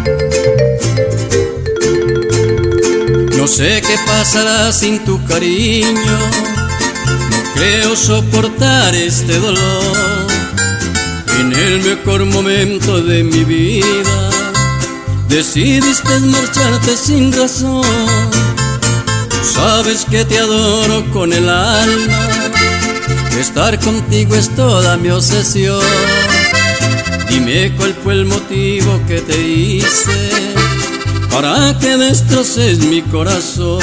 No sé qué pasará sin tu cariño, no creo soportar este dolor. En el mejor momento de mi vida decidiste marcharte sin razón. Tú sabes que te adoro con el alma, estar contigo es toda mi obsesión. Dime cuál fue el motivo que te hice para que destroces mi corazón.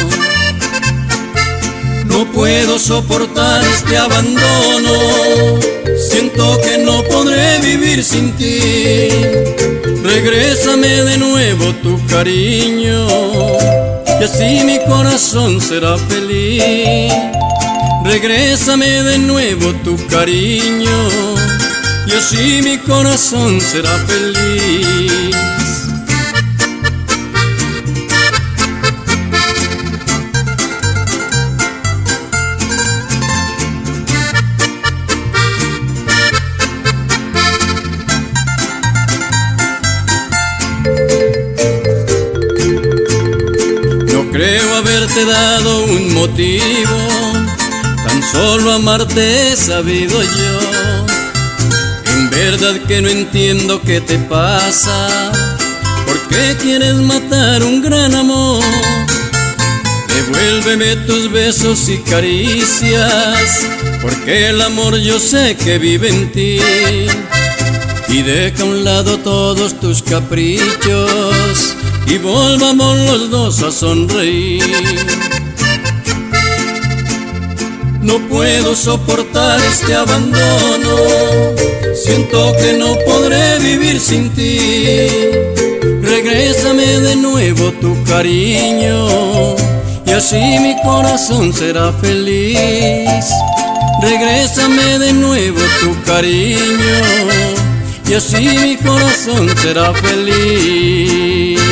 No puedo soportar este abandono, siento que no podré vivir sin ti. Regrésame de nuevo tu cariño y así mi corazón será feliz. Regrésame de nuevo tu cariño y así mi corazón será feliz. No creo haberte dado un motivo, tan solo amarte he sabido yo. En verdad que no entiendo qué te pasa, ¿por qué quieres matar un gran amor? Devuélveme tus besos y caricias, porque el amor yo sé que vive en ti. Y deja a un lado todos tus caprichos y volvamos los dos a sonreír. No puedo soportar este abandono, siento que no podré vivir sin ti. Regrésame de nuevo tu cariño y así mi corazón será feliz. Regrésame de nuevo tu cariño y así mi corazón será feliz.